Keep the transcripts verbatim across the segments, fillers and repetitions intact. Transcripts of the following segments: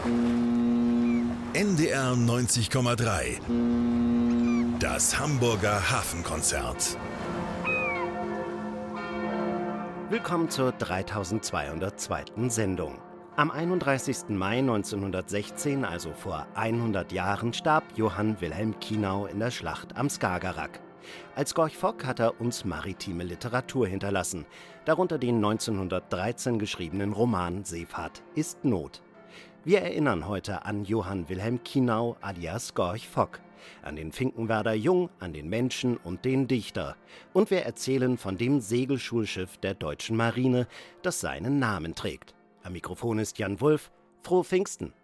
N D R neunzig Komma drei. Das Hamburger Hafenkonzert. Willkommen zur dreitausendzweihundertzweiten Sendung. Am einunddreißigsten Mai neunzehnhundertsechzehn, also vor hundert Jahren, starb Johann Wilhelm Kienau in der Schlacht am Skagerrak. Als Gorch Fock hat er uns maritime Literatur hinterlassen, darunter den neunzehnhundertdreizehn geschriebenen Roman Seefahrt ist Not. Wir erinnern heute an Johann Wilhelm Kienau alias Gorch Fock, an den Finkenwerder Jung, an den Menschen und den Dichter. Und wir erzählen von dem Segelschulschiff der Deutschen Marine, das seinen Namen trägt. Am Mikrofon ist Jan Wulff. Frohe Pfingsten!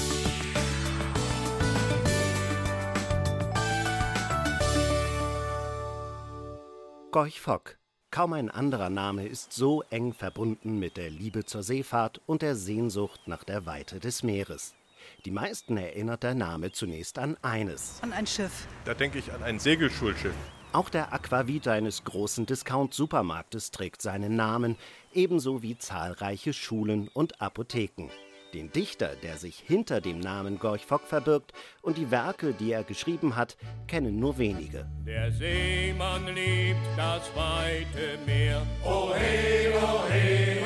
Gorch Fock. Kaum ein anderer Name ist so eng verbunden mit der Liebe zur Seefahrt und der Sehnsucht nach der Weite des Meeres. Die meisten erinnert der Name zunächst an eines. An ein Schiff. Da denke ich an ein Segelschulschiff. Auch der Aquavit eines großen Discount-Supermarktes trägt seinen Namen, ebenso wie zahlreiche Schulen und Apotheken. Den Dichter, der sich hinter dem Namen Gorch Fock verbirgt und die Werke, die er geschrieben hat, kennen nur wenige. Der Seemann liebt das weite Meer. Ohe, ohe,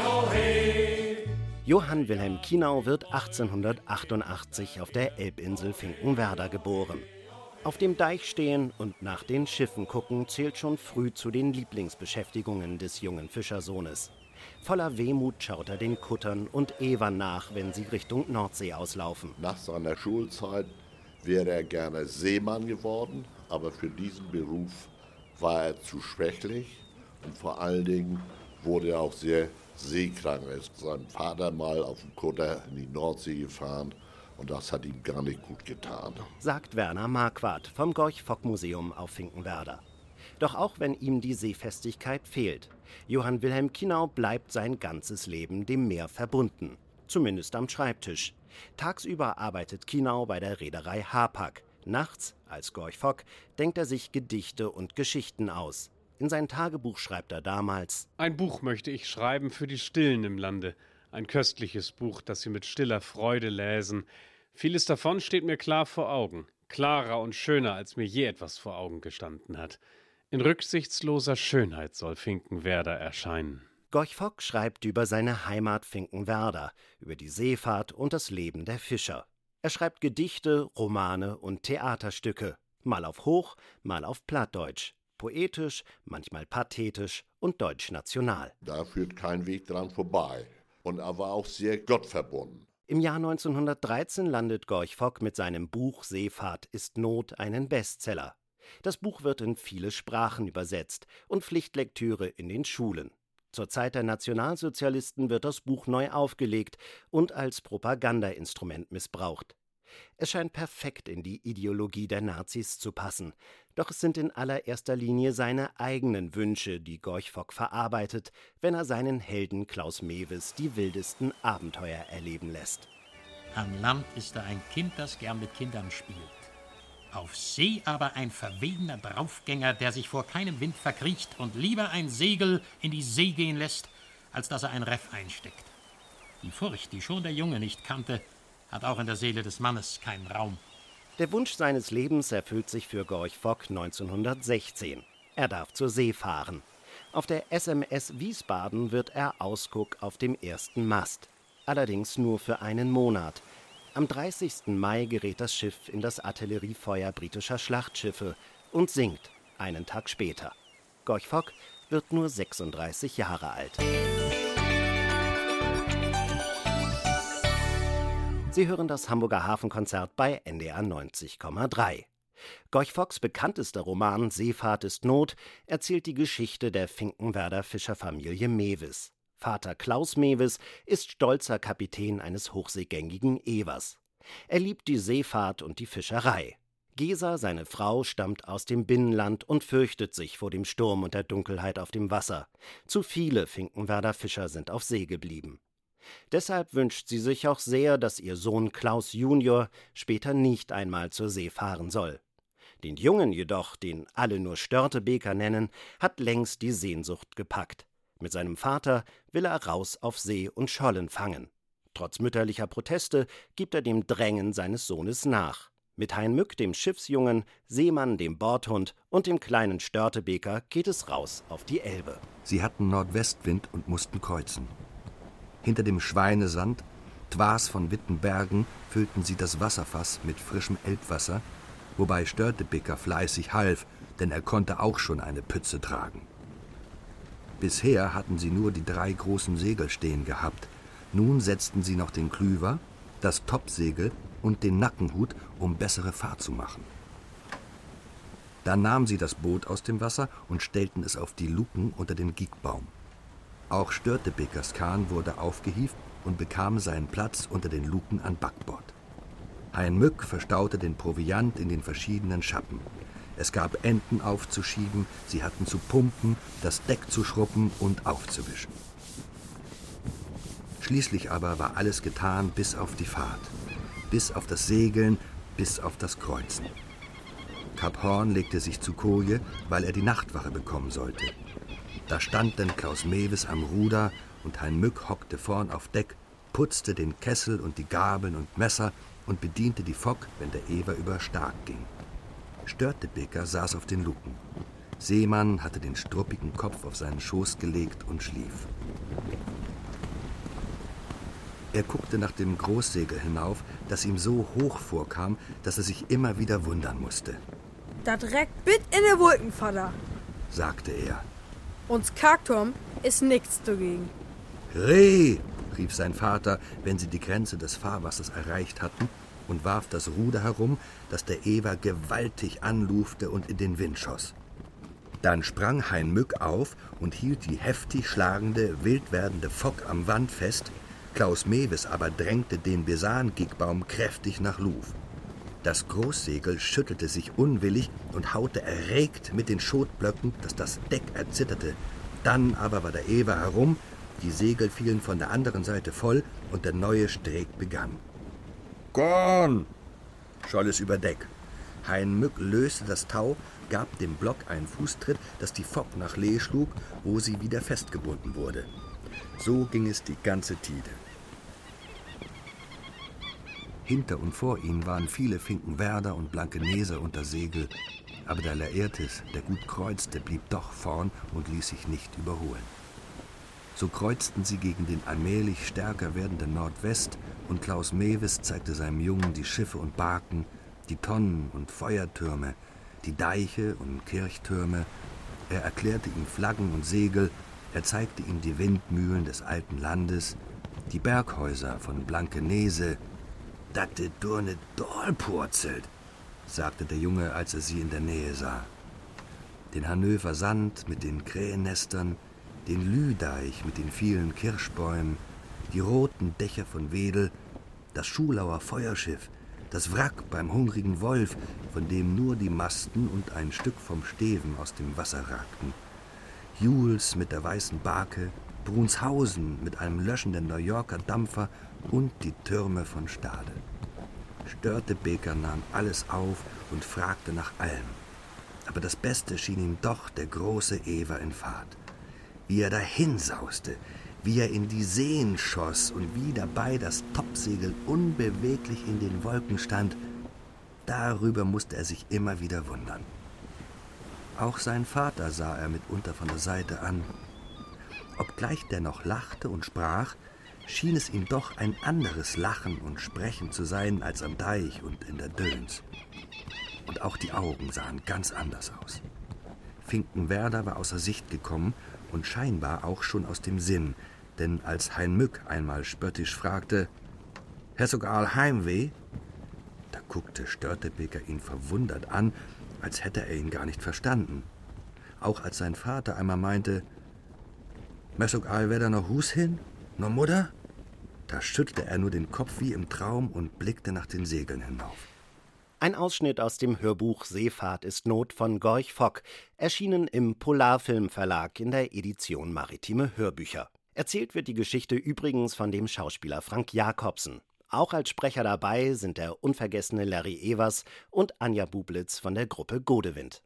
ohe. Johann Wilhelm Kienau wird achtzehnhundertachtundachtzig auf der Elbinsel Finkenwerder geboren. Auf dem Deich stehen und nach den Schiffen gucken zählt schon früh zu den Lieblingsbeschäftigungen des jungen Fischersohnes. Voller Wehmut schaut er den Kuttern und Ewern nach, wenn sie Richtung Nordsee auslaufen. Nach seiner Schulzeit wäre er gerne Seemann geworden, aber für diesen Beruf war er zu schwächlich und vor allen Dingen wurde er auch sehr seekrank. Er ist seinem Vater mal auf dem Kutter in die Nordsee gefahren und das hat ihm gar nicht gut getan. Sagt Werner Marquardt vom Gorch-Fock-Museum auf Finkenwerder. Doch auch wenn ihm die Seefestigkeit fehlt, Johann Wilhelm Kienau bleibt sein ganzes Leben dem Meer verbunden. Zumindest am Schreibtisch. Tagsüber arbeitet Kienau bei der Reederei Hapag. Nachts, als Gorch Fock, denkt er sich Gedichte und Geschichten aus. In sein Tagebuch schreibt er damals: Ein Buch möchte ich schreiben für die Stillen im Lande. Ein köstliches Buch, das sie mit stiller Freude lesen. Vieles davon steht mir klar vor Augen. Klarer und schöner, als mir je etwas vor Augen gestanden hat. In rücksichtsloser Schönheit soll Finkenwerder erscheinen. Gorch Fock schreibt über seine Heimat Finkenwerder, über die Seefahrt und das Leben der Fischer. Er schreibt Gedichte, Romane und Theaterstücke, mal auf Hoch, mal auf Plattdeutsch. Poetisch, manchmal pathetisch und deutschnational. Da führt kein Weg dran vorbei. Und er war auch sehr gottverbunden. Im Jahr neunzehnhundertdreizehn landet Gorch Fock mit seinem Buch Seefahrt ist Not einen Bestseller. Das Buch wird in viele Sprachen übersetzt und Pflichtlektüre in den Schulen. Zur Zeit der Nationalsozialisten wird das Buch neu aufgelegt und als Propagandainstrument missbraucht. Es scheint perfekt in die Ideologie der Nazis zu passen. Doch es sind in allererster Linie seine eigenen Wünsche, die Gorch Fock verarbeitet, wenn er seinen Helden Klaus Mewes die wildesten Abenteuer erleben lässt. Am Land ist er ein Kind, das gern mit Kindern spielt. Auf See aber ein verwegener Draufgänger, der sich vor keinem Wind verkriecht und lieber ein Segel in die See gehen lässt, als dass er ein Reff einsteckt. Die Furcht, die schon der Junge nicht kannte, hat auch in der Seele des Mannes keinen Raum. Der Wunsch seines Lebens erfüllt sich für Gorch Fock neunzehnhundertsechzehn. Er darf zur See fahren. Auf der S M S Wiesbaden wird er Ausguck auf dem ersten Mast. Allerdings nur für einen Monat. Am dreißigsten Mai gerät das Schiff in das Artilleriefeuer britischer Schlachtschiffe und sinkt einen Tag später. Gorch Fock wird nur sechsunddreißig Jahre alt. Sie hören das Hamburger Hafenkonzert bei N D R neunzig Komma drei. Gorch Focks bekanntester Roman Seefahrt ist Not erzählt die Geschichte der Finkenwerder Fischerfamilie Mewes. Vater Klaus Mewes ist stolzer Kapitän eines hochseegängigen Ewers. Er liebt die Seefahrt und die Fischerei. Gesa, seine Frau, stammt aus dem Binnenland und fürchtet sich vor dem Sturm und der Dunkelheit auf dem Wasser. Zu viele Finkenwerder Fischer sind auf See geblieben. Deshalb wünscht sie sich auch sehr, dass ihr Sohn Klaus Junior später nicht einmal zur See fahren soll. Den Jungen jedoch, den alle nur Störtebeker nennen, hat längst die Sehnsucht gepackt. Mit seinem Vater will er raus auf See und Schollen fangen. Trotz mütterlicher Proteste gibt er dem Drängen seines Sohnes nach. Mit Hein Mück, dem Schiffsjungen, Seemann, dem Bordhund und dem kleinen Störtebeker geht es raus auf die Elbe. Sie hatten Nordwestwind und mussten kreuzen. Hinter dem Schweinesand, Twas von Wittenbergen, füllten sie das Wasserfass mit frischem Elbwasser, wobei Störtebeker fleißig half, denn er konnte auch schon eine Pütze tragen. Bisher hatten sie nur die drei großen Segel stehen gehabt. Nun setzten sie noch den Klüver, das Topsegel und den Nackenhut, um bessere Fahrt zu machen. Dann nahmen sie das Boot aus dem Wasser und stellten es auf die Luken unter den Giekbaum. Auch Störtebekers Kahn wurde aufgehievt und bekam seinen Platz unter den Luken an Backbord. Hein Mück verstaute den Proviant in den verschiedenen Schappen. Es gab Enten aufzuschieben, sie hatten zu pumpen, das Deck zu schruppen und aufzuwischen. Schließlich aber war alles getan bis auf die Fahrt, bis auf das Segeln, bis auf das Kreuzen. Kap Horn legte sich zu Koje, weil er die Nachtwache bekommen sollte. Da stand denn Klaus Mewes am Ruder und Hein Mück hockte vorn auf Deck, putzte den Kessel und die Gabeln und Messer und bediente die Fock, wenn der Ewer über Stag ging. Störtebeker saß auf den Luken. Seemann hatte den struppigen Kopf auf seinen Schoß gelegt und schlief. Er guckte nach dem Großsegel hinauf, das ihm so hoch vorkam, dass er sich immer wieder wundern musste. Das reckt bit in de Wolken, Vater, sagte er. Uns Karkturm ist nichts dagegen. Reh, rief sein Vater, wenn sie die Grenze des Fahrwassers erreicht hatten, und warf das Ruder herum, das der Ewer gewaltig anlufte und in den Wind schoss. Dann sprang Hein Mück auf und hielt die heftig schlagende, wild werdende Fock am Wand fest, Klaus Mewes aber drängte den Besan-Giekbaum kräftig nach Luf. Das Großsegel schüttelte sich unwillig und haute erregt mit den Schotblöcken, dass das Deck erzitterte. Dann aber war der Ewer herum, die Segel fielen von der anderen Seite voll und der neue Streek begann. »Gorn!« scholl es über Deck. Hein Mück löste das Tau, gab dem Block einen Fußtritt, dass die Fock nach Lee schlug, wo sie wieder festgebunden wurde. So ging es die ganze Tide. Hinter und vor ihnen waren viele Finkenwerder und Blankeneser unter Segel, aber der Laertes, der gut kreuzte, blieb doch vorn und ließ sich nicht überholen. So kreuzten sie gegen den allmählich stärker werdenden Nordwest und Klaus Mewes zeigte seinem Jungen die Schiffe und Barken, die Tonnen und Feuertürme, die Deiche und Kirchtürme. Er erklärte ihm Flaggen und Segel, er zeigte ihm die Windmühlen des alten Landes, die Berghäuser von Blankenese. »Dat de Durne Dorl purzelt«, sagte der Junge, als er sie in der Nähe sah. Den Hanöver Sand mit den Krähennestern, den Lüdeich mit den vielen Kirschbäumen, die roten Dächer von Wedel, das Schulauer Feuerschiff, das Wrack beim hungrigen Wolf, von dem nur die Masten und ein Stück vom Steven aus dem Wasser ragten, Jules mit der weißen Barke, Brunshausen mit einem löschenden New Yorker Dampfer und die Türme von Stade. Störtebeker nahm alles auf und fragte nach allem. Aber das Beste schien ihm doch der große Ewer in Fahrt. Wie er dahinsauste, wie er in die Seen schoss und wie dabei das Topsegel unbeweglich in den Wolken stand, darüber musste er sich immer wieder wundern. Auch sein Vater sah er mitunter von der Seite an. Obgleich der noch lachte und sprach, schien es ihm doch ein anderes Lachen und Sprechen zu sein als am Deich und in der Döns. Und auch die Augen sahen ganz anders aus. Finkenwerder war außer Sicht gekommen und scheinbar auch schon aus dem Sinn, denn als Hein Mück einmal spöttisch fragte, »Hast du all Heimweh?« da guckte Störtebeker ihn verwundert an, als hätte er ihn gar nicht verstanden. Auch als sein Vater einmal meinte, »Messog all wär da noch Hus hin? No Mutter?« da schüttelte er nur den Kopf wie im Traum und blickte nach den Segeln hinauf. Ein Ausschnitt aus dem Hörbuch »Seefahrt ist Not« von Gorch Fock, erschienen im Polarfilm-Verlag in der Edition Maritime Hörbücher. Erzählt wird die Geschichte übrigens von dem Schauspieler Frank Jacobsen. Auch als Sprecher dabei sind der unvergessene Larry Evers und Anja Bublitz von der Gruppe Godewind.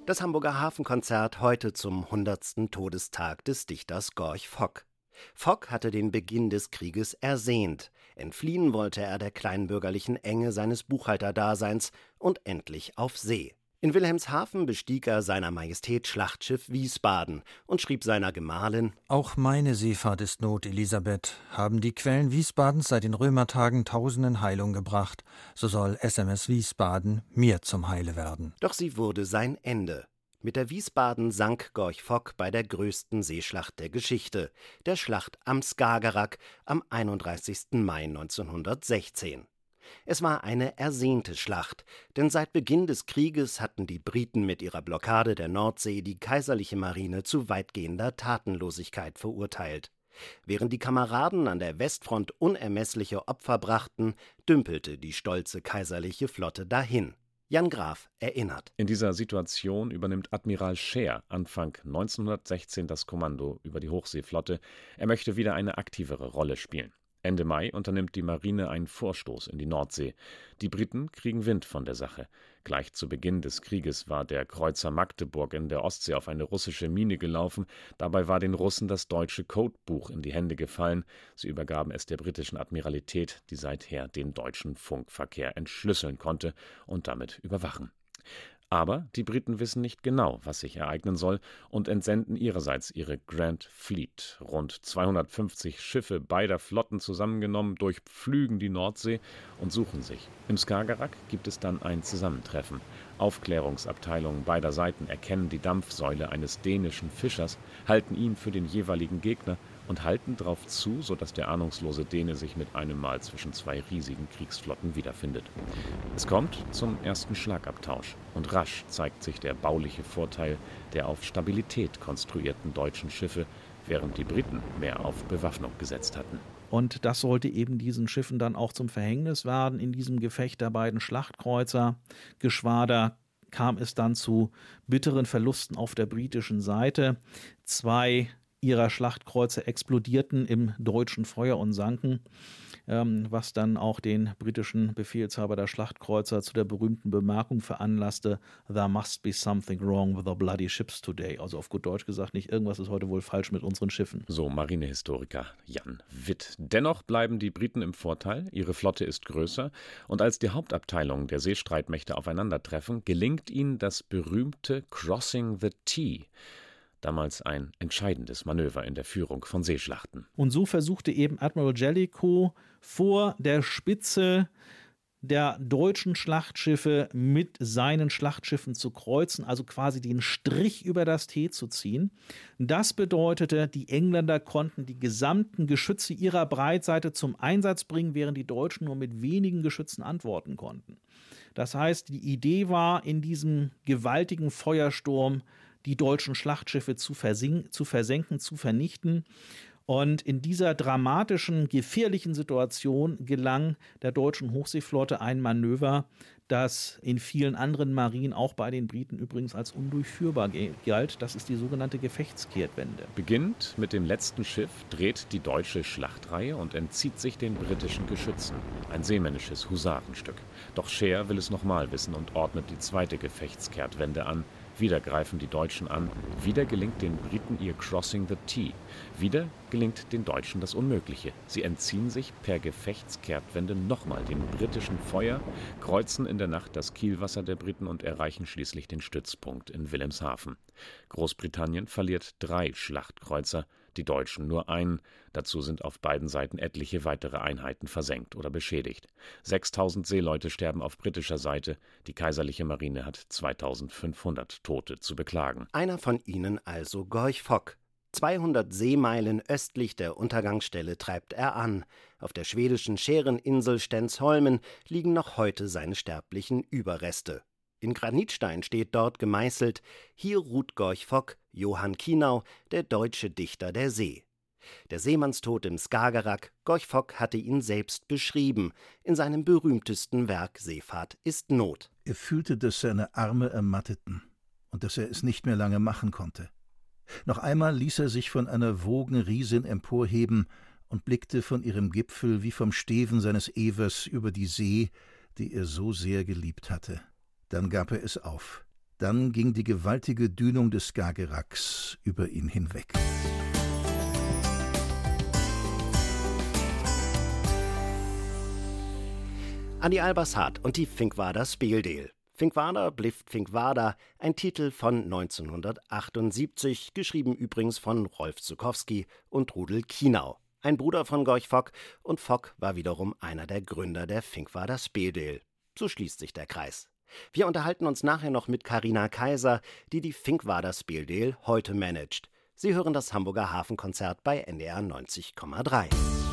Das Hamburger Hafenkonzert heute zum hundertsten Todestag des Dichters Gorch Fock. Fock hatte den Beginn des Krieges ersehnt. Entfliehen wollte er der kleinbürgerlichen Enge seines Buchhalterdaseins und endlich auf See. In Wilhelmshaven bestieg er seiner Majestät Schlachtschiff Wiesbaden und schrieb seiner Gemahlin: Auch meine Seefahrt ist Not, Elisabeth. Haben die Quellen Wiesbadens seit den Römertagen Tausenden Heilung gebracht, so soll S M S Wiesbaden mir zum Heile werden. Doch sie wurde sein Ende. Mit der Wiesbaden sank Gorch Fock bei der größten Seeschlacht der Geschichte, der Schlacht am Skagerrak am einunddreißigsten Mai neunzehnhundertsechzehn. Es war eine ersehnte Schlacht, denn seit Beginn des Krieges hatten die Briten mit ihrer Blockade der Nordsee die kaiserliche Marine zu weitgehender Tatenlosigkeit verurteilt. Während die Kameraden an der Westfront unermessliche Opfer brachten, dümpelte die stolze kaiserliche Flotte dahin. Jan Graf erinnert. In dieser Situation übernimmt Admiral Scheer Anfang neunzehnhundertsechzehn das Kommando über die Hochseeflotte. Er möchte wieder eine aktivere Rolle spielen. Ende Mai unternimmt die Marine einen Vorstoß in die Nordsee. Die Briten kriegen Wind von der Sache. Gleich zu Beginn des Krieges war der Kreuzer Magdeburg in der Ostsee auf eine russische Mine gelaufen. Dabei war den Russen das deutsche Codebuch in die Hände gefallen. Sie übergaben es der britischen Admiralität, die seither den deutschen Funkverkehr entschlüsseln konnte und damit überwachen. Aber die Briten wissen nicht genau, was sich ereignen soll, und entsenden ihrerseits ihre Grand Fleet. Rund zweihundertfünfzig Schiffe beider Flotten zusammengenommen durchpflügen die Nordsee und suchen sich. Im Skagerrak gibt es dann ein Zusammentreffen. Aufklärungsabteilungen beider Seiten erkennen die Dampfsäule eines dänischen Fischers, halten ihn für den jeweiligen Gegner und halten drauf zu, sodass der ahnungslose Däne sich mit einem Mal zwischen zwei riesigen Kriegsflotten wiederfindet. Es kommt zum ersten Schlagabtausch und rasch zeigt sich der bauliche Vorteil der auf Stabilität konstruierten deutschen Schiffe, während die Briten mehr auf Bewaffnung gesetzt hatten. Und das sollte eben diesen Schiffen dann auch zum Verhängnis werden. In diesem Gefecht der beiden Schlachtkreuzer-Geschwader kam es dann zu bitteren Verlusten auf der britischen Seite. Zwei ihrer Schlachtkreuzer explodierten im deutschen Feuer und sanken, ähm, was dann auch den britischen Befehlshaber der Schlachtkreuzer zu der berühmten Bemerkung veranlasste: There must be something wrong with our bloody ships today. Also auf gut Deutsch gesagt, nicht irgendwas ist heute wohl falsch mit unseren Schiffen. So Marinehistoriker Jan Witt. Dennoch bleiben die Briten im Vorteil, ihre Flotte ist größer, und als die Hauptabteilungen der Seestreitmächte aufeinandertreffen, gelingt ihnen das berühmte Crossing the T. Damals ein entscheidendes Manöver in der Führung von Seeschlachten. Und so versuchte eben Admiral Jellicoe vor der Spitze der deutschen Schlachtschiffe mit seinen Schlachtschiffen zu kreuzen, also quasi den Strich über das T zu ziehen. Das bedeutete, die Engländer konnten die gesamten Geschütze ihrer Breitseite zum Einsatz bringen, während die Deutschen nur mit wenigen Geschützen antworten konnten. Das heißt, die Idee war, in diesem gewaltigen Feuersturm die deutschen Schlachtschiffe zu, versink- zu versenken, zu vernichten. Und in dieser dramatischen, gefährlichen Situation gelang der deutschen Hochseeflotte ein Manöver, das in vielen anderen Marinen, auch bei den Briten übrigens, als undurchführbar galt. Das ist die sogenannte Gefechtskehrtwende. Beginnt mit dem letzten Schiff, dreht die deutsche Schlachtreihe und entzieht sich den britischen Geschützen. Ein seemännisches Husarenstück. Doch Scheer will es nochmal wissen und ordnet die zweite Gefechtskehrtwende an. Wieder greifen die Deutschen an, wieder gelingt den Briten ihr Crossing the T. Wieder gelingt den Deutschen das Unmögliche. Sie entziehen sich per Gefechtskehrtwende nochmal dem britischen Feuer, kreuzen in der Nacht das Kielwasser der Briten und erreichen schließlich den Stützpunkt in Wilhelmshaven. Großbritannien verliert drei Schlachtkreuzer, die Deutschen nur einen. Dazu sind auf beiden Seiten etliche weitere Einheiten versenkt oder beschädigt. sechstausend Seeleute sterben auf britischer Seite. Die kaiserliche Marine hat zweitausendfünfhundert Tote zu beklagen. Einer von ihnen also Gorch Fock. zweihundert Seemeilen östlich der Untergangsstelle treibt er an. Auf der schwedischen Schäreninsel Stensholmen liegen noch heute seine sterblichen Überreste. In Granitstein steht dort gemeißelt: Hier ruht Gorch Fock, Johann Kienau, der deutsche Dichter der See. Der Seemannstod im Skagerrak, Gorch Fock hatte ihn selbst beschrieben, in seinem berühmtesten Werk Seefahrt ist Not. Er fühlte, dass seine Arme ermatteten und dass er es nicht mehr lange machen konnte. Noch einmal ließ er sich von einer Wogenriesin emporheben und blickte von ihrem Gipfel wie vom Steven seines Evers über die See, die er so sehr geliebt hatte. Dann gab er es auf. Dann ging die gewaltige Dünung des Skagerraks über ihn hinweg. Annie Albers-Hart und die Finkwarder Speeldeel. Finkwarder blifft Finkwarder, ein Titel von neunzehnhundertachtundsiebzig, geschrieben übrigens von Rolf Zuckowski und Rudel Kienau, ein Bruder von Gorch Fock, und Fock war wiederum einer der Gründer der Finkwarder Speeldeel. So schließt sich der Kreis. Wir unterhalten uns nachher noch mit Carina Kaiser, die die Finkwarder Speeldeel heute managt. Sie hören das Hamburger Hafenkonzert bei N D R neunzig Komma drei.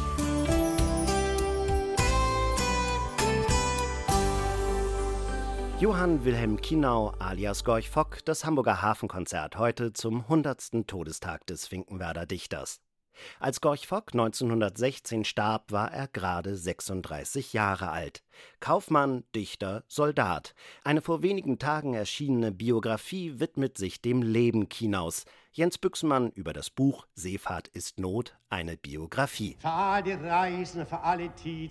Johann Wilhelm Kienau alias Gorch Fock, das Hamburger Hafenkonzert heute zum hundertsten Todestag des Finkenwerder Dichters. Als Gorch Fock neunzehnhundertsechzehn starb, war er gerade sechsunddreißig Jahre alt. Kaufmann, Dichter, Soldat. Eine vor wenigen Tagen erschienene Biografie widmet sich dem Leben Kienaus. Jens Büchsmann über das Buch Seefahrt ist Not, eine Biografie. Für all die Reisen, für alle Tiet,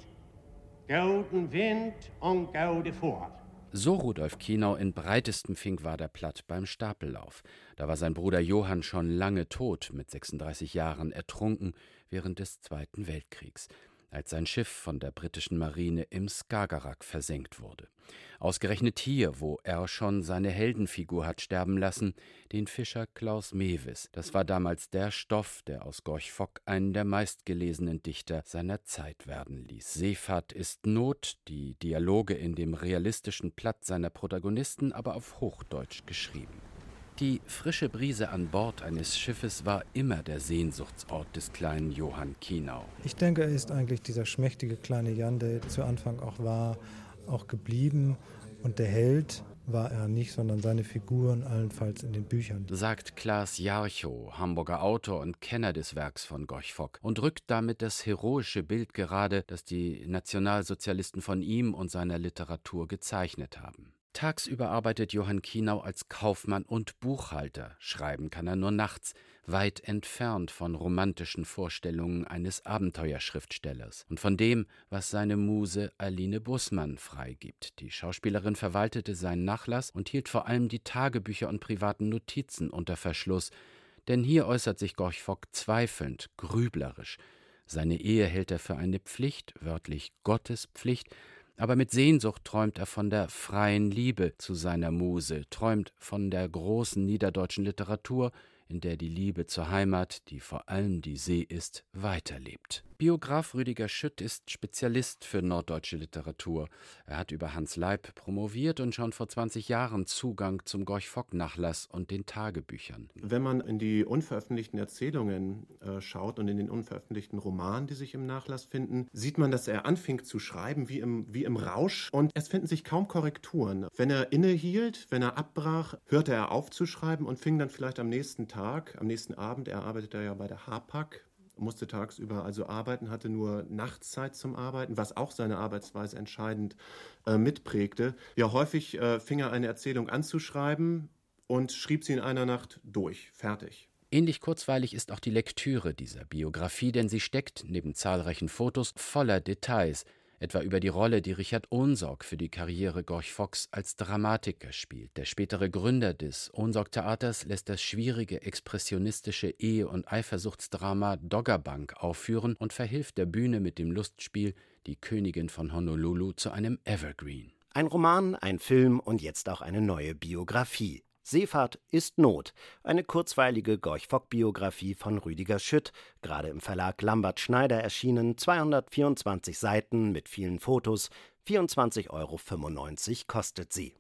golden Wind und golde Fahrt. So Rudolf Kienau in breitestem Finkwarder Platt beim Stapellauf. Da war sein Bruder Johann schon lange tot, mit sechsunddreißig Jahren ertrunken während des Zweiten Weltkriegs, als sein Schiff von der britischen Marine im Skagerrak versenkt wurde. Ausgerechnet hier, wo er schon seine Heldenfigur hat sterben lassen, den Fischer Klaus Mewis. Das war damals der Stoff, der aus Gorch Fock einen der meistgelesenen Dichter seiner Zeit werden ließ. Seefahrt ist Not, die Dialoge in dem realistischen Platt seiner Protagonisten, aber auf Hochdeutsch geschrieben. Die frische Brise an Bord eines Schiffes war immer der Sehnsuchtsort des kleinen Johann Kienau. Ich denke, er ist eigentlich dieser schmächtige kleine Jan, der zu Anfang auch war, auch geblieben. Und der Held war er nicht, sondern seine Figuren allenfalls in den Büchern. Sagt Klaas Jarchow, Hamburger Autor und Kenner des Werks von Gorch Fock, und rückt damit das heroische Bild gerade, das die Nationalsozialisten von ihm und seiner Literatur gezeichnet haben. Tagsüber arbeitet Johann Kienau als Kaufmann und Buchhalter. Schreiben kann er nur nachts, weit entfernt von romantischen Vorstellungen eines Abenteuerschriftstellers und von dem, was seine Muse Aline Bußmann freigibt. Die Schauspielerin verwaltete seinen Nachlass und hielt vor allem die Tagebücher und privaten Notizen unter Verschluss. Denn hier äußert sich Gorch Fock zweifelnd, grüblerisch. Seine Ehe hält er für eine Pflicht, wörtlich Gottes Pflicht, aber mit Sehnsucht träumt er von der freien Liebe zu seiner Muse, träumt von der großen niederdeutschen Literatur, in der die Liebe zur Heimat, die vor allem die See ist, weiterlebt. Biograf Rüdiger Schütt ist Spezialist für norddeutsche Literatur. Er hat über Hans Leib promoviert und schon vor zwanzig Jahren Zugang zum Gorch-Fock-Nachlass und den Tagebüchern. Wenn man in die unveröffentlichten Erzählungen äh, schaut und in den unveröffentlichten Romanen, die sich im Nachlass finden, sieht man, dass er anfing zu schreiben wie im, wie im Rausch, und es finden sich kaum Korrekturen. Wenn er innehielt, wenn er abbrach, hörte er auf zu schreiben und fing dann vielleicht am nächsten Tag, am nächsten Abend, er arbeitete ja bei der Hapag, musste tagsüber also arbeiten, hatte nur Nachtszeit zum Arbeiten, was auch seine Arbeitsweise entscheidend äh, mitprägte. Ja, häufig äh, fing er eine Erzählung an zu schreiben und schrieb sie in einer Nacht durch, fertig. Ähnlich kurzweilig ist auch die Lektüre dieser Biografie, denn sie steckt, neben zahlreichen Fotos, voller Details, etwa über die Rolle, die Richard Ohnsorg für die Karriere Gorch Focks als Dramatiker spielt. Der spätere Gründer des Ohnsorg-Theaters lässt das schwierige expressionistische Ehe- und Eifersuchtsdrama Doggerbank aufführen und verhilft der Bühne mit dem Lustspiel Die Königin von Honolulu zu einem Evergreen. Ein Roman, ein Film und jetzt auch eine neue Biografie. Seefahrt ist Not, eine kurzweilige Gorch-Fock-Biografie von Rüdiger Schütt, gerade im Verlag Lambert Schneider erschienen, zweihundertvierundzwanzig Seiten mit vielen Fotos, vierundzwanzig Euro fünfundneunzig kostet sie.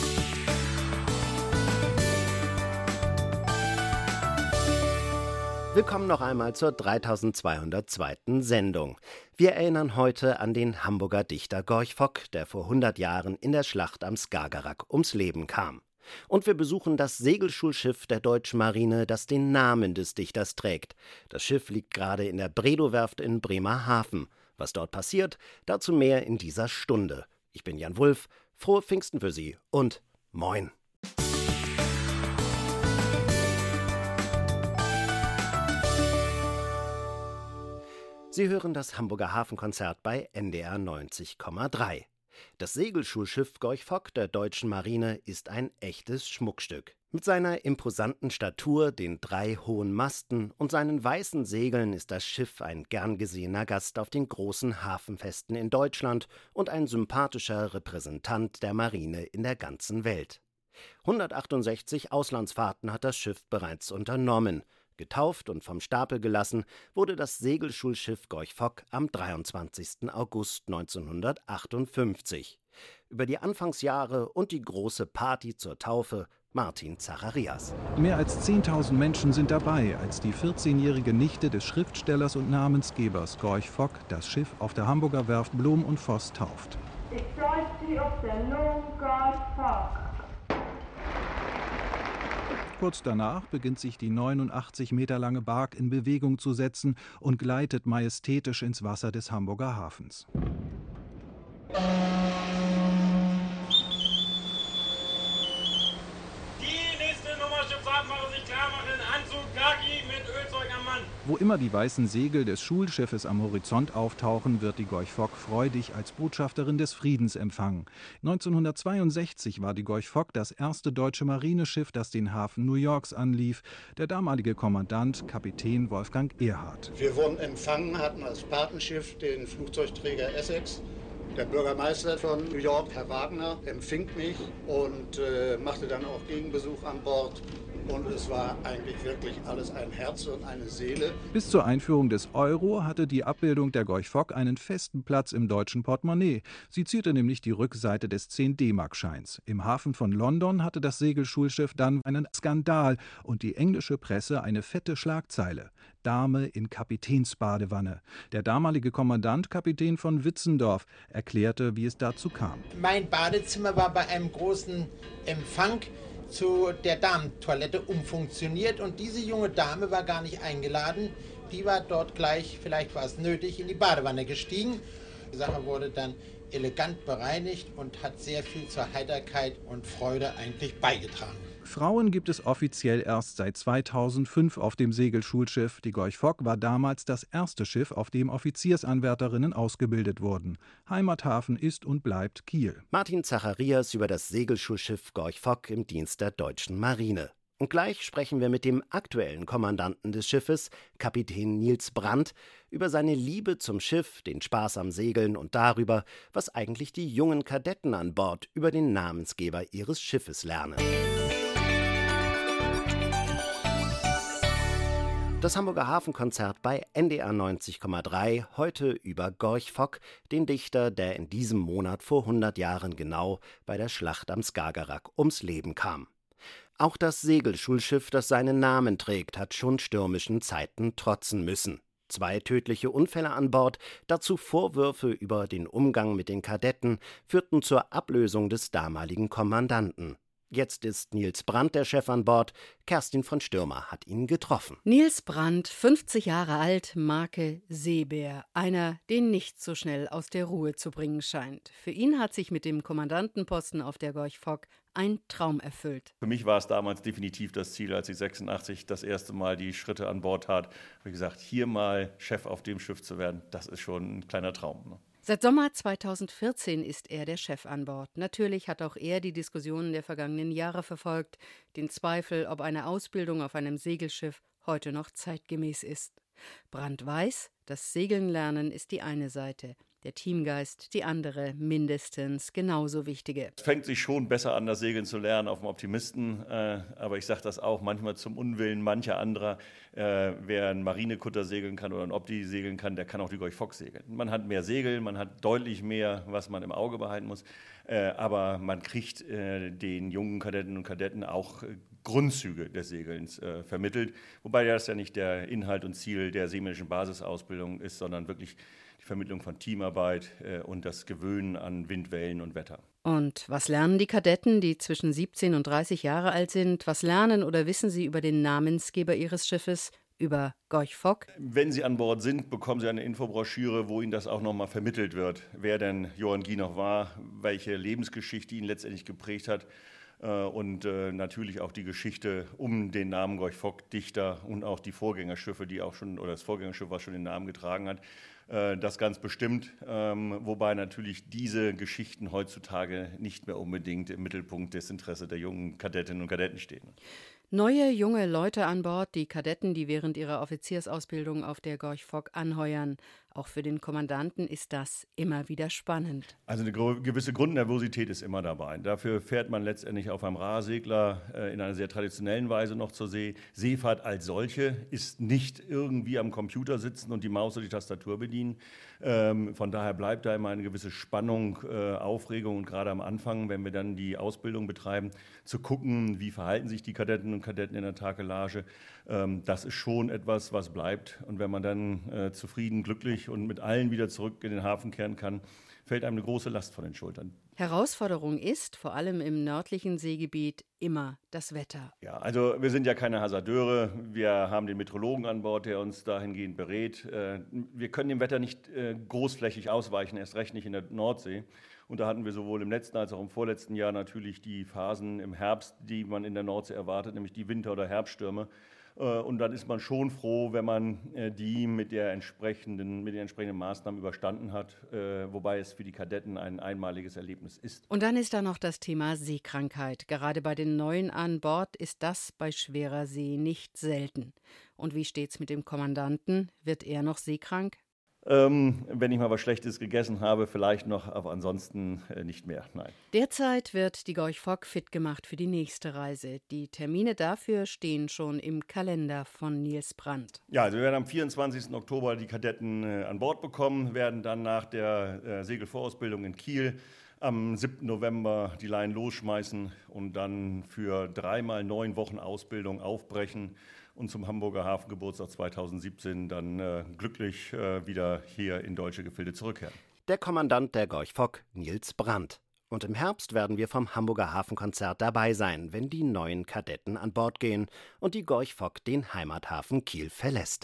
Willkommen noch einmal zur dreitausendzweihundertzweiten Sendung. Wir erinnern heute an den Hamburger Dichter Gorch Fock, der vor hundert Jahren in der Schlacht am Skagerrak ums Leben kam. Und wir besuchen das Segelschulschiff der Deutschen Marine, das den Namen des Dichters trägt. Das Schiff liegt gerade in der Bredow-Werft in Bremerhaven. Was dort passiert, dazu mehr in dieser Stunde. Ich bin Jan Wulff, frohe Pfingsten für Sie und moin! Sie hören das Hamburger Hafenkonzert bei N D R neunzig Komma drei. Das Segelschulschiff Gorch Fock der Deutschen Marine ist ein echtes Schmuckstück. Mit seiner imposanten Statur, den drei hohen Masten und seinen weißen Segeln ist das Schiff ein gern gesehener Gast auf den großen Hafenfesten in Deutschland und ein sympathischer Repräsentant der Marine in der ganzen Welt. hundertachtundsechzig Auslandsfahrten hat das Schiff bereits unternommen. Getauft und vom Stapel gelassen wurde das Segelschulschiff Gorch Fock am dreiundzwanzigsten August neunzehnhundertachtundfünfzig. Über die Anfangsjahre und die große Party zur Taufe Martin Zacharias. Mehr als zehntausend Menschen sind dabei, als die vierzehnjährige Nichte des Schriftstellers und Namensgebers Gorch Fock das Schiff auf der Hamburger Werft Blom und Voss tauft. Ich freue Sie auf der Lohn Gorch Fock. Kurz danach beginnt sich die neunundachtzig Meter lange Bark in Bewegung zu setzen und gleitet majestätisch ins Wasser des Hamburger Hafens. Wo immer die weißen Segel des Schulschiffes am Horizont auftauchen, wird die Gorch Fock freudig als Botschafterin des Friedens empfangen. neunzehnhundertzweiundsechzig war die Gorch Fock das erste deutsche Marineschiff, das den Hafen New Yorks anlief. Der damalige Kommandant, Kapitän Wolfgang Erhardt. Wir wurden empfangen, hatten als Patenschiff den Flugzeugträger Essex. Der Bürgermeister von New York, Herr Wagner, empfing mich und äh, machte dann auch Gegenbesuch an Bord. Und es war eigentlich wirklich alles ein Herz und eine Seele. Bis zur Einführung des Euro hatte die Abbildung der Gorch Fock einen festen Platz im deutschen Portemonnaie. Sie zierte nämlich die Rückseite des zehn D-Mark-Scheins. Im Hafen von London hatte das Segelschulschiff dann einen Skandal und die englische Presse eine fette Schlagzeile. Dame in Kapitänsbadewanne. Der damalige Kommandant, Kapitän von Witzendorf, erklärte, wie es dazu kam. Mein Badezimmer war bei einem großen Empfang zu der Damentoilette umfunktioniert und diese junge Dame war gar nicht eingeladen. Die war dort gleich, vielleicht war es nötig, in die Badewanne gestiegen. Die Sache wurde dann elegant bereinigt und hat sehr viel zur Heiterkeit und Freude eigentlich beigetragen. Frauen gibt es offiziell erst seit zweitausendfünf auf dem Segelschulschiff. Die Gorch Fock war damals das erste Schiff, auf dem Offiziersanwärterinnen ausgebildet wurden. Heimathafen ist und bleibt Kiel. Martin Zacharias über das Segelschulschiff Gorch Fock im Dienst der Deutschen Marine. Und gleich sprechen wir mit dem aktuellen Kommandanten des Schiffes, Kapitän Niels Brandt, über seine Liebe zum Schiff, den Spaß am Segeln und darüber, was eigentlich die jungen Kadetten an Bord über den Namensgeber ihres Schiffes lernen. Das Hamburger Hafenkonzert bei N D R neunzig Komma drei, heute über Gorch Fock, den Dichter, der in diesem Monat vor hundert Jahren genau bei der Schlacht am Skagerrak ums Leben kam. Auch das Segelschulschiff, das seinen Namen trägt, hat schon stürmischen Zeiten trotzen müssen. Zwei tödliche Unfälle an Bord, dazu Vorwürfe über den Umgang mit den Kadetten, führten zur Ablösung des damaligen Kommandanten. Jetzt ist Niels Brandt der Chef an Bord. Kerstin von Stürmer hat ihn getroffen. Niels Brandt, fünfzig Jahre alt, Marke Seebär. Einer, den nicht so schnell aus der Ruhe zu bringen scheint. Für ihn hat sich mit dem Kommandantenposten auf der Gorch Fock ein Traum erfüllt. Für mich war es damals definitiv das Ziel, als ich sechsundachtzig das erste Mal die Schritte an Bord tat. Wie gesagt, hier mal Chef auf dem Schiff zu werden, das ist schon ein kleiner Traum, ne? Seit Sommer zweitausendvierzehn ist er der Chef an Bord. Natürlich hat auch er die Diskussionen der vergangenen Jahre verfolgt, den Zweifel, ob eine Ausbildung auf einem Segelschiff heute noch zeitgemäß ist. Brandt weiß, das Segeln lernen ist die eine Seite, der Teamgeist die andere, mindestens genauso wichtige. Es fängt sich schon besser an, das Segeln zu lernen auf dem Optimisten, äh, aber ich sage das auch manchmal zum Unwillen mancher anderer. Äh, wer einen Marinekutter segeln kann oder einen Opti segeln kann, der kann auch die Gorch Fock segeln. Man hat mehr Segel, man hat deutlich mehr, was man im Auge behalten muss, äh, aber man kriegt äh, den jungen Kadetten und Kadetten auch äh, Grundzüge des Segelns äh, vermittelt, wobei das ja nicht der Inhalt und Ziel der seemännischen Basisausbildung ist, sondern wirklich die Vermittlung von Teamarbeit äh, und das Gewöhnen an Wind, Wellen und Wetter. Und was lernen die Kadetten, die zwischen siebzehn und dreißig Jahre alt sind? Was lernen oder wissen sie über den Namensgeber ihres Schiffes, über Gorch Fock? Wenn sie an Bord sind, bekommen sie eine Infobroschüre, wo ihnen das auch nochmal vermittelt wird, wer denn Johann Gienoch war, welche Lebensgeschichte ihn letztendlich geprägt hat. Und natürlich auch die Geschichte um den Namen Gorch Fock, Dichter und auch die Vorgängerschiffe, die auch schon, oder das Vorgängerschiff, was schon den Namen getragen hat, das ganz bestimmt. Wobei natürlich diese Geschichten heutzutage nicht mehr unbedingt im Mittelpunkt des Interesses der jungen Kadettinnen und Kadetten stehen. Neue, junge Leute an Bord, die Kadetten, die während ihrer Offiziersausbildung auf der Gorch Fock anheuern. Auch für den Kommandanten ist das immer wieder spannend. Also eine gewisse Grundnervosität ist immer dabei. Dafür fährt man letztendlich auf einem Rahsegler äh, in einer sehr traditionellen Weise noch zur See. Seefahrt als solche ist nicht irgendwie am Computer sitzen und die Maus oder die Tastatur bedienen. Ähm, von daher bleibt da immer eine gewisse Spannung, äh, Aufregung und gerade am Anfang, wenn wir dann die Ausbildung betreiben, zu gucken, wie verhalten sich die Kadetten und Kadetten in der Takelage. Ähm, das ist schon etwas, was bleibt. Und wenn man dann äh, zufrieden, glücklich und mit allen wieder zurück in den Hafen kehren kann, fällt einem eine große Last von den Schultern. Herausforderung ist, vor allem im nördlichen Seegebiet, immer das Wetter. Ja, also wir sind ja keine Hasardeure. Wir haben den Meteorologen an Bord, der uns dahingehend berät. Wir können dem Wetter nicht großflächig ausweichen, erst recht nicht in der Nordsee. Und da hatten wir sowohl im letzten als auch im vorletzten Jahr natürlich die Phasen im Herbst, die man in der Nordsee erwartet, nämlich die Winter- oder Herbststürme. Und dann ist man schon froh, wenn man die mit, der entsprechenden, mit den entsprechenden Maßnahmen überstanden hat, wobei es für die Kadetten ein einmaliges Erlebnis ist. Und dann ist da noch das Thema Seekrankheit. Gerade bei den Neuen an Bord ist das bei schwerer See nicht selten. Und wie steht's mit dem Kommandanten? Wird er noch seekrank? Ähm, wenn ich mal was Schlechtes gegessen habe, vielleicht noch, aber ansonsten äh, nicht mehr, nein. Derzeit wird die Gorch Fock fit gemacht für die nächste Reise. Die Termine dafür stehen schon im Kalender von Nils Brandt. Ja, also wir werden am vierundzwanzigsten Oktober die Kadetten äh, an Bord bekommen, werden dann nach der äh, Segelvorausbildung in Kiel am siebten November die Leinen losschmeißen und dann für dreimal neun Wochen Ausbildung aufbrechen und zum Hamburger Hafengeburtstag zweitausendsiebzehn dann äh, glücklich äh, wieder hier in deutsche Gefilde zurückkehren. Der Kommandant der Gorch Fock, Nils Brandt. Und im Herbst werden wir vom Hamburger Hafenkonzert dabei sein, wenn die neuen Kadetten an Bord gehen und die Gorch Fock den Heimathafen Kiel verlässt.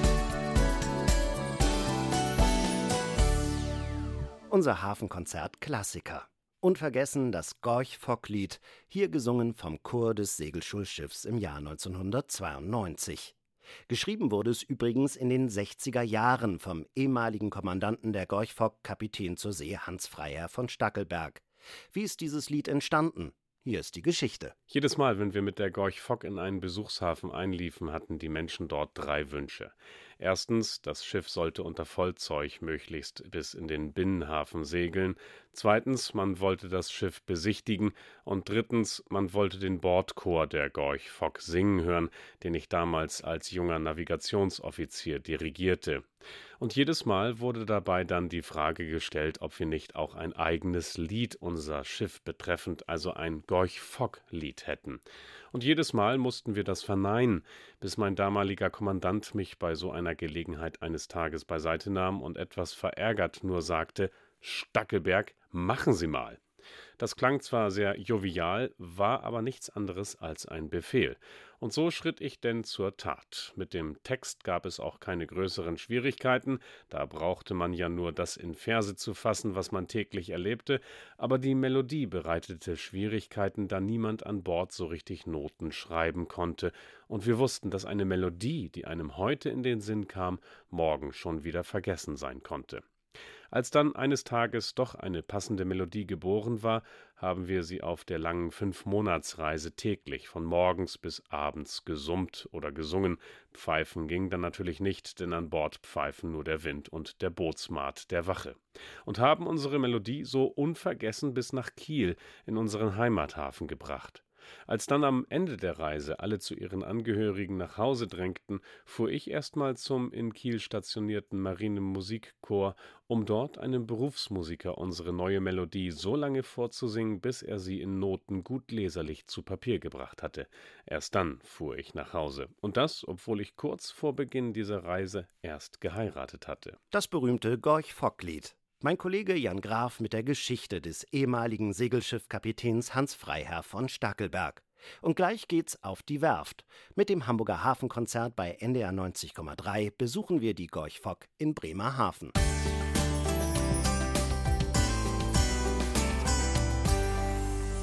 Unser Hafenkonzert-Klassiker. Unvergessen das Gorch-Fock-Lied, hier gesungen vom Chor des Segelschulschiffs im Jahr neunzehnhundertzweiundneunzig. Geschrieben wurde es übrigens in den sechziger Jahren vom ehemaligen Kommandanten der Gorch Fock, Kapitän zur See Hans Freiherr von Stackelberg. Wie ist dieses Lied entstanden? Hier ist die Geschichte. Jedes Mal, wenn wir mit der Gorch Fock in einen Besuchshafen einliefen, hatten die Menschen dort drei Wünsche. Erstens, das Schiff sollte unter Vollzeug möglichst bis in den Binnenhafen segeln. Zweitens, man wollte das Schiff besichtigen. Und drittens, man wollte den Bordchor der Gorch Fock singen hören, den ich damals als junger Navigationsoffizier dirigierte. Und jedes Mal wurde dabei dann die Frage gestellt, ob wir nicht auch ein eigenes Lied unser Schiff betreffend, also ein Gorch Fock-Lied hätten. Und jedes Mal mussten wir das verneinen, bis mein damaliger Kommandant mich bei so einer Gelegenheit eines Tages beiseite nahm und etwas verärgert nur sagte: »Stackelberg, machen Sie mal!« Das klang zwar sehr jovial, war aber nichts anderes als ein Befehl. Und so schritt ich denn zur Tat. Mit dem Text gab es auch keine größeren Schwierigkeiten, da brauchte man ja nur das in Verse zu fassen, was man täglich erlebte, aber die Melodie bereitete Schwierigkeiten, da niemand an Bord so richtig Noten schreiben konnte, und wir wussten, dass eine Melodie, die einem heute in den Sinn kam, morgen schon wieder vergessen sein konnte. Als dann eines Tages doch eine passende Melodie geboren war, haben wir sie auf der langen Fünfmonatsreise täglich von morgens bis abends gesummt oder gesungen. Pfeifen ging dann natürlich nicht, denn an Bord pfeifen nur der Wind und der Bootsmaat der Wache. Und haben unsere Melodie so unvergessen bis nach Kiel in unseren Heimathafen gebracht. Als dann am Ende der Reise alle zu ihren Angehörigen nach Hause drängten, fuhr ich erstmal zum in Kiel stationierten Marinemusikchor, um dort einem Berufsmusiker unsere neue Melodie so lange vorzusingen, bis er sie in Noten gut leserlich zu Papier gebracht hatte. Erst dann fuhr ich nach Hause. Und das, obwohl ich kurz vor Beginn dieser Reise erst geheiratet hatte. Das berühmte Gorch Fock-Lied. Mein Kollege Jan Graf mit der Geschichte des ehemaligen Segelschiffkapitäns Hans Freiherr von Stackelberg. Und gleich geht's auf die Werft. Mit dem Hamburger Hafenkonzert bei N D R neunzig Komma drei besuchen wir die Gorch Fock in Bremerhaven.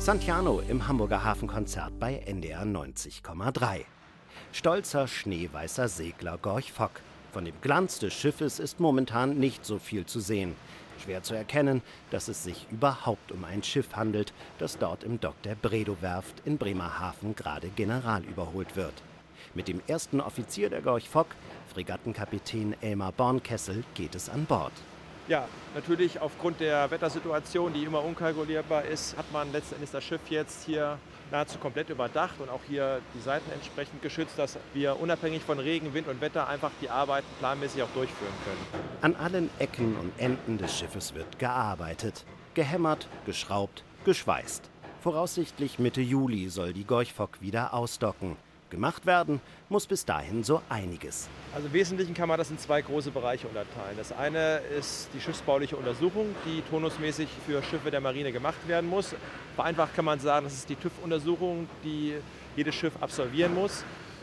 Santiano im Hamburger Hafenkonzert bei N D R neunzig Komma drei. Stolzer, schneeweißer Segler Gorch Fock. Von dem Glanz des Schiffes ist momentan nicht so viel zu sehen. Schwer zu erkennen, dass es sich überhaupt um ein Schiff handelt, das dort im Dock der Bredow-Werft in Bremerhaven gerade generalüberholt wird. Mit dem ersten Offizier der Gorch Fock, Fregattenkapitän Elmar Bornkessel, geht es an Bord. Ja, natürlich aufgrund der Wettersituation, die immer unkalkulierbar ist, hat man letztendlich das Schiff jetzt hier nahezu komplett überdacht und auch hier die Seiten entsprechend geschützt, dass wir unabhängig von Regen, Wind und Wetter einfach die Arbeiten planmäßig auch durchführen können. An allen Ecken und Enden des Schiffes wird gearbeitet. Gehämmert, geschraubt, geschweißt. Voraussichtlich Mitte Juli soll die Gorch Fock wieder ausdocken. Gemacht werden muss bis dahin so einiges. Also im Wesentlichen kann man das in zwei große Bereiche unterteilen. Das eine ist die schiffsbauliche Untersuchung, die turnusmäßig für Schiffe der Marine gemacht werden muss. Vereinfacht kann man sagen, das ist die TÜV-Untersuchung, die jedes Schiff absolvieren muss.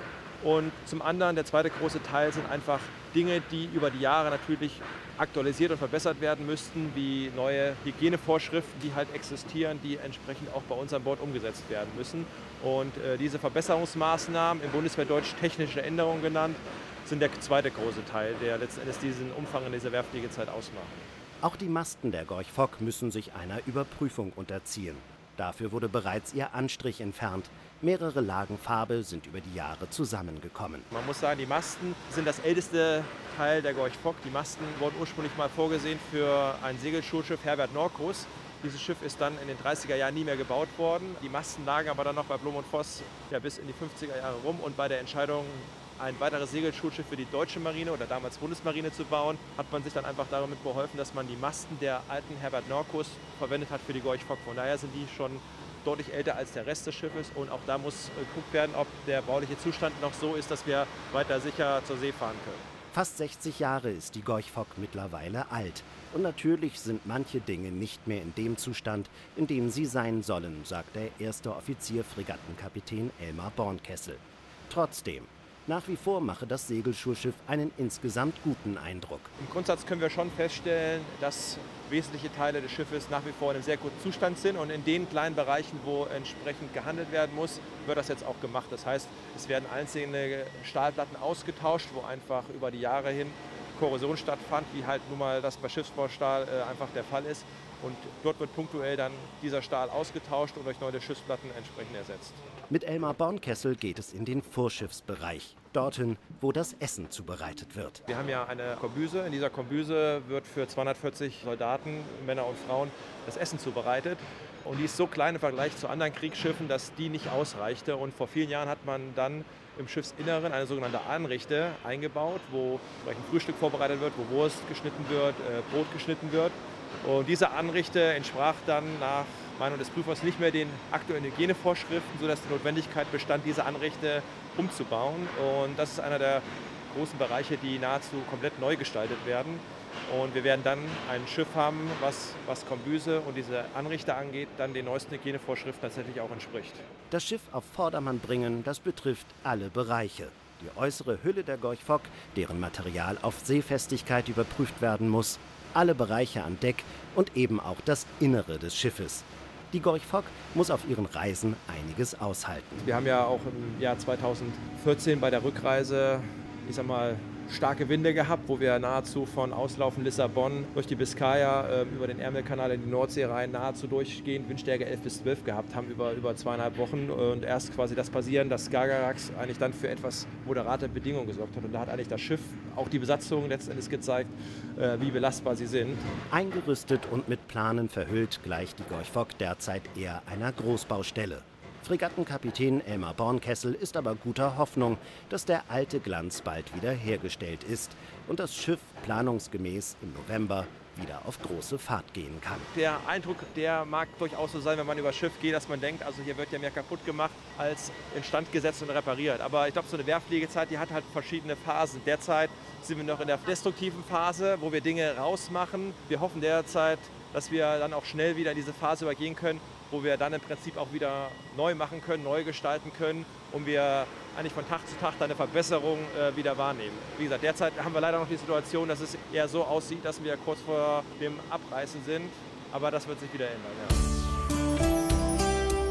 Und zum anderen, der zweite große Teil sind einfach Dinge, die über die Jahre natürlich aktualisiert und verbessert werden müssten, wie neue Hygienevorschriften, die halt existieren, die entsprechend auch bei uns an Bord umgesetzt werden müssen. Und äh, diese Verbesserungsmaßnahmen, im Bundeswehrdeutsch technische Änderungen genannt, sind der zweite große Teil, der letztendlich diesen Umfang in dieser Werftliegezeit ausmacht. Auch die Masten der Gorch Fock müssen sich einer Überprüfung unterziehen. Dafür wurde bereits ihr Anstrich entfernt. Mehrere Lagen Farbe sind über die Jahre zusammengekommen. Man muss sagen, die Masten sind das älteste Teil der Gorch Fock. Die Masten wurden ursprünglich mal vorgesehen für ein Segelschulschiff Herbert Norkus. Dieses Schiff ist dann in den dreißiger Jahren nie mehr gebaut worden. Die Masten lagen aber dann noch bei Blom und Voss ja, bis in die fünfziger Jahre rum. Und bei der Entscheidung, ein weiteres Segelschulschiff für die deutsche Marine oder damals Bundesmarine zu bauen, hat man sich dann einfach damit beholfen, dass man die Masten der alten Herbert Norkus verwendet hat für die Gorch Fock. Von daher sind die schon deutlich älter als der Rest des Schiffes. Und auch da muss geguckt werden, ob der bauliche Zustand noch so ist, dass wir weiter sicher zur See fahren können. Fast sechzig Jahre ist die Gorch Fock mittlerweile alt. Und natürlich sind manche Dinge nicht mehr in dem Zustand, in dem sie sein sollen, sagt der erste Offizier Fregattenkapitän Elmar Bornkessel. Trotzdem, nach wie vor mache das Segelschulschiff einen insgesamt guten Eindruck. Im Grundsatz können wir schon feststellen, dass wesentliche Teile des Schiffes nach wie vor in einem sehr guten Zustand sind. Und in den kleinen Bereichen, wo entsprechend gehandelt werden muss, wird das jetzt auch gemacht. Das heißt, es werden einzelne Stahlplatten ausgetauscht, wo einfach über die Jahre hin Korrosion stattfand, wie halt nun mal das bei Schiffsbaustahl äh, einfach der Fall ist. Und dort wird punktuell dann dieser Stahl ausgetauscht und durch neue Schiffsplatten entsprechend ersetzt. Mit Elmar Bornkessel geht es in den Vorschiffsbereich, dorthin, wo das Essen zubereitet wird. Wir haben ja eine Kombüse. In dieser Kombüse wird für zweihundertvierzig Soldaten, Männer und Frauen, das Essen zubereitet. Und die ist so klein im Vergleich zu anderen Kriegsschiffen, dass die nicht ausreichte. Und vor vielen Jahren hat man dann im Schiffsinneren eine sogenannte Anrichte eingebaut, wo ein Frühstück vorbereitet wird, wo Wurst geschnitten wird, Brot geschnitten wird. Und diese Anrichte entsprach dann nach Meinung des Prüfers nicht mehr den aktuellen Hygienevorschriften, sodass die Notwendigkeit bestand, diese Anrichte umzubauen. Und das ist einer der großen Bereiche, die nahezu komplett neu gestaltet werden. Und wir werden dann ein Schiff haben, was, was Kombüse und diese Anrichte angeht, dann den neuesten Hygienevorschriften tatsächlich auch entspricht. Das Schiff auf Vordermann bringen, das betrifft alle Bereiche. Die äußere Hülle der Gorch Fock, deren Material auf Seefestigkeit überprüft werden muss, alle Bereiche an Deck und eben auch das Innere des Schiffes. Die Gorch Fock muss auf ihren Reisen einiges aushalten. Wir haben ja auch im Jahr zweitausendvierzehn bei der Rückreise, ich sag mal, starke Winde gehabt, wo wir nahezu von Auslaufen Lissabon durch die Biskaya äh, über den Ärmelkanal in die Nordsee rein nahezu durchgehend Windstärke elf bis zwölf gehabt haben über, über zweieinhalb Wochen und erst quasi das Passieren, dass Skagerraks eigentlich dann für etwas moderate Bedingungen gesorgt hat und da hat eigentlich das Schiff, auch die Besatzung letztendlich gezeigt, äh, wie belastbar sie sind. Eingerüstet und mit Planen verhüllt gleicht die Gorch Fock derzeit eher einer Großbaustelle. Fregattenkapitän Elmar Bornkessel ist aber guter Hoffnung, dass der alte Glanz bald wieder hergestellt ist und das Schiff planungsgemäß im November wieder auf große Fahrt gehen kann. Der Eindruck, der mag durchaus so sein, wenn man über das Schiff geht, dass man denkt, also hier wird ja mehr kaputt gemacht als instand gesetzt und repariert. Aber ich glaube, so eine Werftliegezeit, die hat halt verschiedene Phasen. Derzeit sind wir noch in der destruktiven Phase, wo wir Dinge rausmachen. Wir hoffen derzeit, dass wir dann auch schnell wieder in diese Phase übergehen können, wo wir dann im Prinzip auch wieder neu machen können, neu gestalten können und wir eigentlich von Tag zu Tag eine Verbesserung äh, wieder wahrnehmen. Wie gesagt, derzeit haben wir leider noch die Situation, dass es eher so aussieht, dass wir kurz vor dem Abreißen sind, aber das wird sich wieder ändern. Ja.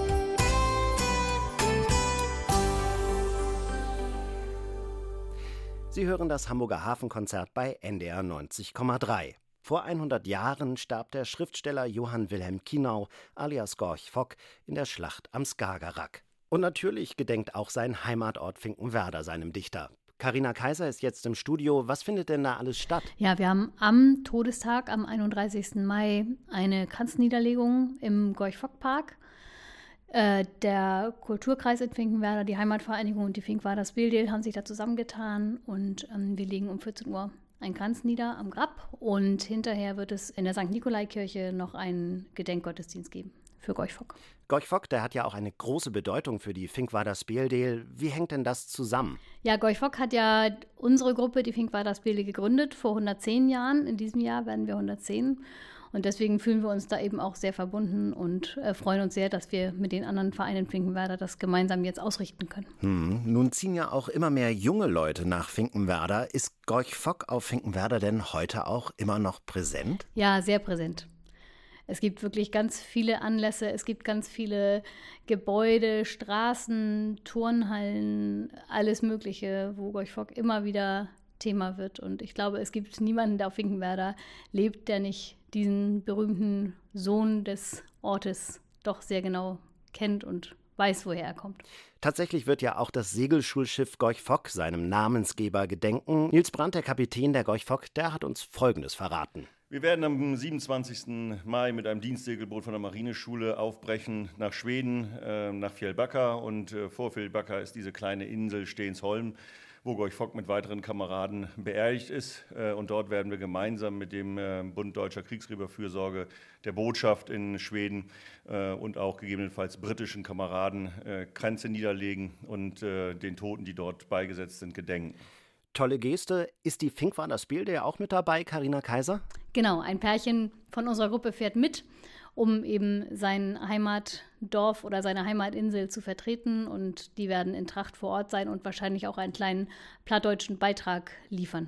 Sie hören das Hamburger Hafenkonzert bei N D R neunzig Komma drei. Vor hundert Jahren starb der Schriftsteller Johann Wilhelm Kienau alias Gorch Fock in der Schlacht am Skagerrak. Und natürlich gedenkt auch sein Heimatort Finkenwerder seinem Dichter. Carina Kaiser ist jetzt im Studio. Was findet denn da alles statt? Ja, wir haben am Todestag, am einunddreißigsten Mai, eine Kranzniederlegung im Gorch-Fock-Park. Äh, der Kulturkreis in Finkenwerder, die Heimatvereinigung und die Finkenwerder Spieldeel haben sich da zusammengetan und ähm, wir legen um vierzehn Uhr einen Kranz nieder am Grab und hinterher wird es in der Sankt Nikolai-Kirche noch einen Gedenkgottesdienst geben für Gorch Fock. Gorch Fock, der hat ja auch eine große Bedeutung für die Finkenwerder Spieldeel. Wie hängt denn das zusammen? Ja, Gorch Fock hat ja unsere Gruppe, die Finkenwerder Spieldeel, gegründet vor hundertzehn Jahren. In diesem Jahr werden wir hundertzehn. Und deswegen fühlen wir uns da eben auch sehr verbunden und äh, freuen uns sehr, dass wir mit den anderen Vereinen Finkenwerder das gemeinsam jetzt ausrichten können. Hm, nun ziehen ja auch immer mehr junge Leute nach Finkenwerder. Ist Gorch Fock auf Finkenwerder denn heute auch immer noch präsent? Ja, sehr präsent. Es gibt wirklich ganz viele Anlässe, es gibt ganz viele Gebäude, Straßen, Turnhallen, alles Mögliche, wo Gorch Fock immer wieder Thema wird. Und ich glaube, es gibt niemanden, der auf Finkenwerder lebt, der nicht diesen berühmten Sohn des Ortes doch sehr genau kennt und weiß, woher er kommt. Tatsächlich wird ja auch das Segelschulschiff Gorch Fock seinem Namensgeber gedenken. Nils Brandt, der Kapitän der Gorch Fock, der hat uns Folgendes verraten. Wir werden am siebenundzwanzigsten Mai mit einem Dienstsegelboot von der Marineschule aufbrechen nach Schweden, äh, nach Fjällbacka. Und äh, vor Fjällbacka ist diese kleine Insel Stensholm, wo Gorch Fock mit weiteren Kameraden beerdigt ist. Und dort werden wir gemeinsam mit dem Bund Deutscher Kriegsgräberfürsorge, der Botschaft in Schweden und auch gegebenenfalls britischen Kameraden Kränze niederlegen und den Toten, die dort beigesetzt sind, gedenken. Tolle Geste. Ist die Finkenwerder Spieldeel auch mit dabei, Carina Kaiser? Genau, ein Pärchen von unserer Gruppe fährt mit, um eben sein Heimatdorf oder seine Heimatinsel zu vertreten. Und die werden in Tracht vor Ort sein und wahrscheinlich auch einen kleinen plattdeutschen Beitrag liefern.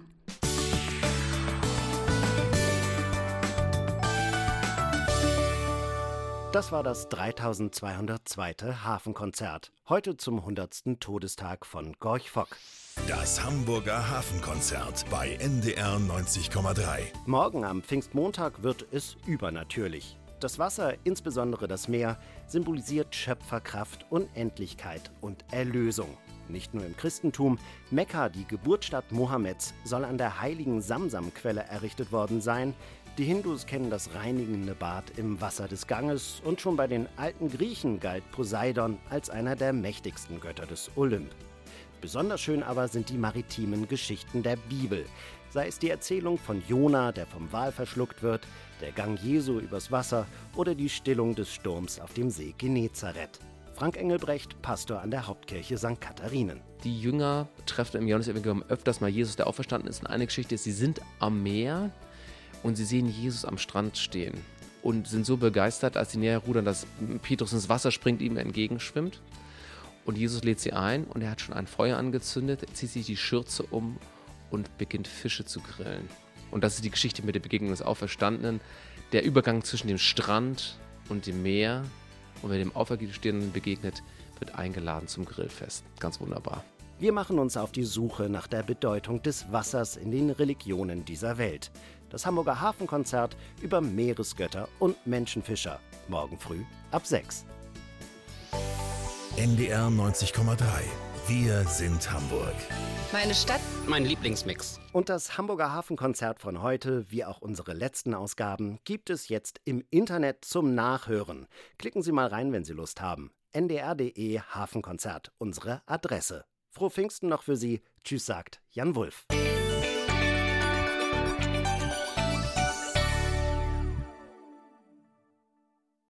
Das war das dreitausendzweihundertzwei. Hafenkonzert. Heute zum hundertsten Todestag von Gorch Fock. Das Hamburger Hafenkonzert bei N D R neunzig Komma drei. Morgen am Pfingstmontag wird es übernatürlich. Das Wasser, insbesondere das Meer, symbolisiert Schöpferkraft, Unendlichkeit und Erlösung. Nicht nur im Christentum. Mekka, die Geburtsstadt Mohammeds, soll an der heiligen Samsam-Quelle errichtet worden sein. Die Hindus kennen das reinigende Bad im Wasser des Ganges und schon bei den alten Griechen galt Poseidon als einer der mächtigsten Götter des Olymp. Besonders schön aber sind die maritimen Geschichten der Bibel. Sei es die Erzählung von Jona, der vom Wal verschluckt wird, der Gang Jesu übers Wasser oder die Stillung des Sturms auf dem See Genezareth. Frank Engelbrecht, Pastor an der Hauptkirche Sankt Katharinen. Die Jünger treffen im Johannesevangelium öfters mal Jesus, der auferstanden ist. Und eine Geschichte ist, sie sind am Meer und sie sehen Jesus am Strand stehen und sind so begeistert, als sie näher rudern, dass Petrus ins Wasser springt, ihm entgegenschwimmt. Und Jesus lädt sie ein und er hat schon ein Feuer angezündet, zieht sich die Schürze um und beginnt Fische zu grillen. Und das ist die Geschichte mit der Begegnung des Auferstandenen. Der Übergang zwischen dem Strand und dem Meer. Und wer dem Auferstehenden begegnet, wird eingeladen zum Grillfest. Ganz wunderbar. Wir machen uns auf die Suche nach der Bedeutung des Wassers in den Religionen dieser Welt. Das Hamburger Hafenkonzert über Meeresgötter und Menschenfischer. Morgen früh ab sechs. N D R neunzig Komma drei. Wir sind Hamburg. Meine Stadt, mein Lieblingsmix. Und das Hamburger Hafenkonzert von heute, wie auch unsere letzten Ausgaben, gibt es jetzt im Internet zum Nachhören. Klicken Sie mal rein, wenn Sie Lust haben. N D R Punkt D E Hafenkonzert, unsere Adresse. Frohe Pfingsten noch für Sie. Tschüss, sagt Jan Wulff.